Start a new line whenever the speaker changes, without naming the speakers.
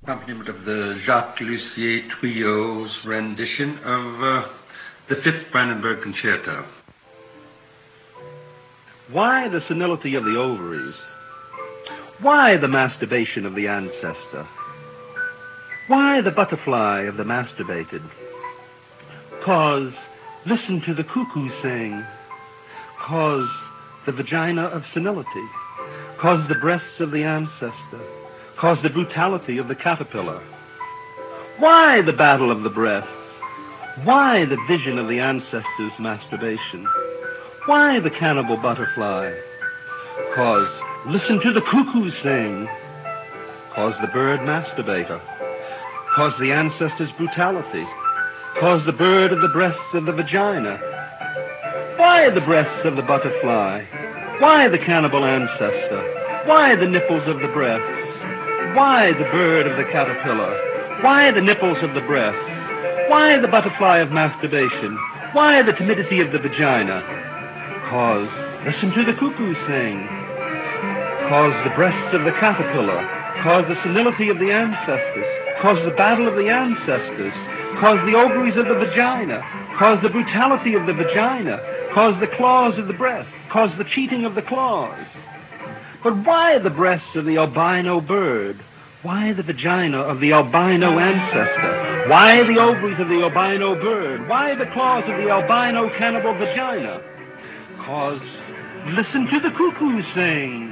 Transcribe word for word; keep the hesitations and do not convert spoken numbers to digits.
Accompaniment of the Jacques Lussier Trio's rendition of uh, the Fifth Brandenburg Concerto.
Why the senility of the ovaries? Why the masturbation of the ancestor? Why the butterfly of the masturbated? 'Cause listen to the cuckoo sing. 'Cause the vagina of senility. 'Cause the breasts of the ancestor. 'Cause the brutality of the caterpillar. Why the battle of the breasts? Why the vision of the ancestor's masturbation? Why the cannibal butterfly? 'Cause listen to the cuckoo sing. 'Cause the bird masturbator. 'Cause the ancestor's brutality. 'Cause the bird of the breasts of the vagina. Why the breasts of the butterfly? Why the cannibal ancestor? Why the nipples of the breasts? Why the bird of the caterpillar? Why the nipples of the breasts? Why the butterfly of masturbation? Why the timidity of the vagina? 'Cause listen to the cuckoo sing. 'Cause the breasts of the caterpillar. 'Cause the senility of the ancestors. 'Cause the battle of the ancestors. 'Cause the ovaries of the vagina. 'Cause the brutality of the vagina. 'Cause the claws of the breasts. 'Cause the cheating of the claws. But why the breasts of the albino bird? Why the vagina of the albino ancestor? Why the ovaries of the albino bird? Why the claws of the albino cannibal vagina? 'Cause listen to the cuckoo sing.